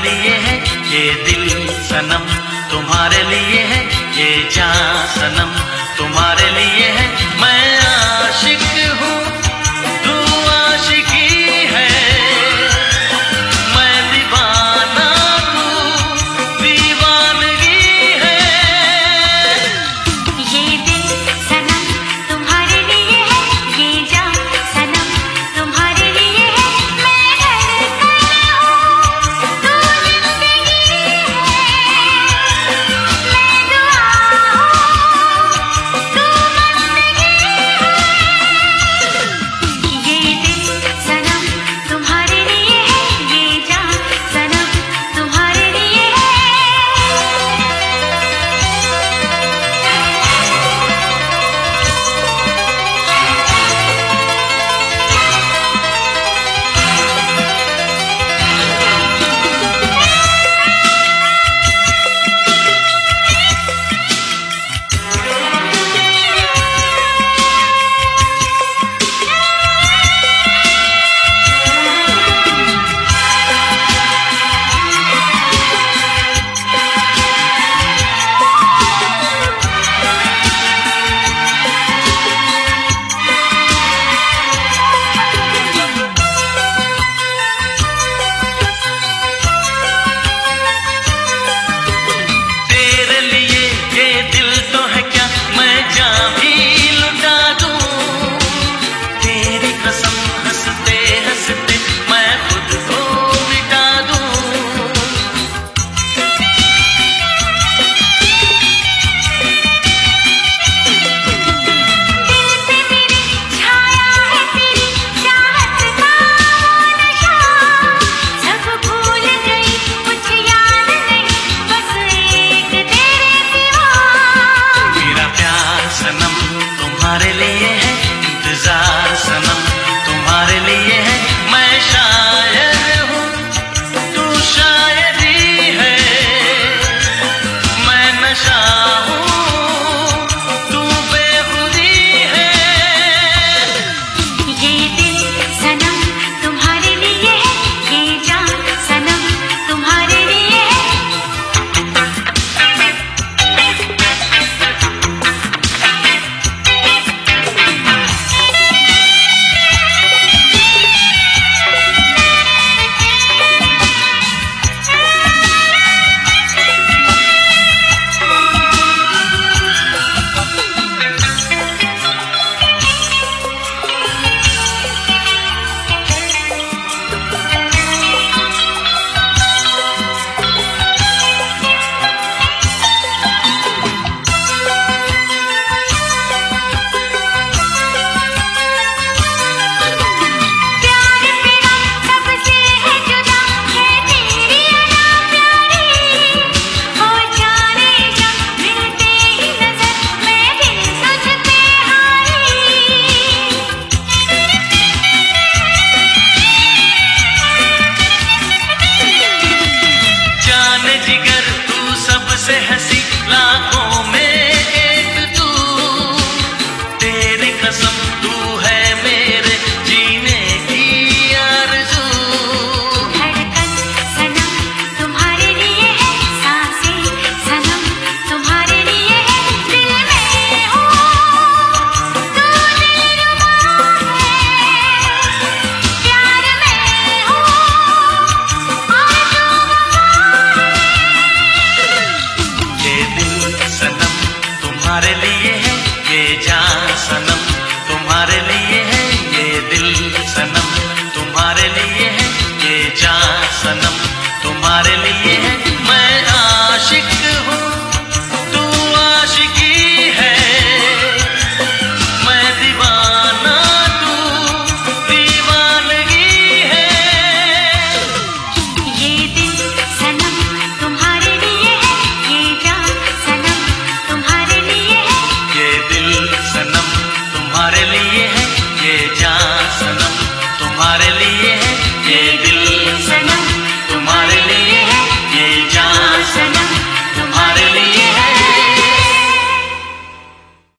लिए है ये दिल सनम, तुम्हारे लिए है ये जान सनम, तुम्हारे लिए है। मैं आशिक हूँ, तू आशिकी है, मैं दीवाना, तू दीवानगी है। ये दिल सनम तुम्हारे लिए है, ये जान सनम तुम्हारे लिए है। मैं धड़कन हूँ, तू जिंदगी है, मैं दुआ हूँ, तू बंदगी है। ये दिल सनम तुम्हारे लिए है, ये जान सनम तुम्हारे लिए है। तेरे लिए ये दिल तो है क्या मैं जान भी लुटा दूं, तेरी कसम हंसते हंसते मैं खुद को मिटा दूं। दिल पे मेरे छाया है तेरी चाहत का वो नशा, सब भूल गई कुछ याद नहीं, बस एक तेरे सिवा। मेरा प्यार सनम तुम्हारे लिए है, इंतजार सनम तुम्हारे लिए है। मैं शायर हूँ, तू शायरी है, मैं नशा हूँ, तू बेखुदी है। ये दिल सनम तुम्हारे लिए है, ये जान सनम तुम्हारे लिए है। प्यार मेरा सबसे है जुदा, है तेरी अदा प्यारी, हो जाने जा मिलते ही नजर मैं दिल तुझ पे हारी। जान जिगर तू सबसे हंसी